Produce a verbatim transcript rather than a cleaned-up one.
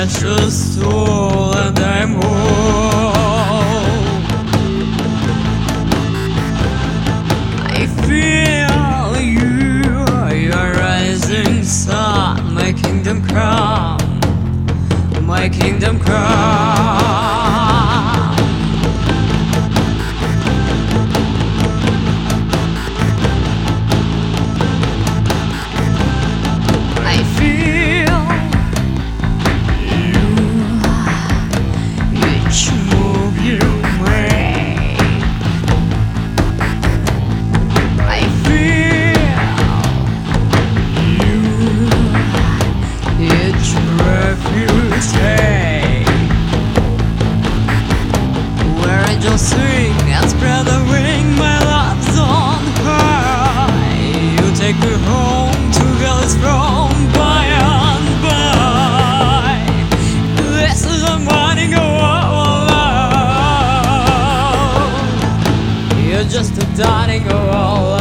precious soul, and I'm whole. I feel you, your rising sun, my kingdom come, my kingdom come. Just swing and spread the wing, my love's on high. You take me home to Gal's throne by and by. This is the morning of our love. You're just a darling of our love.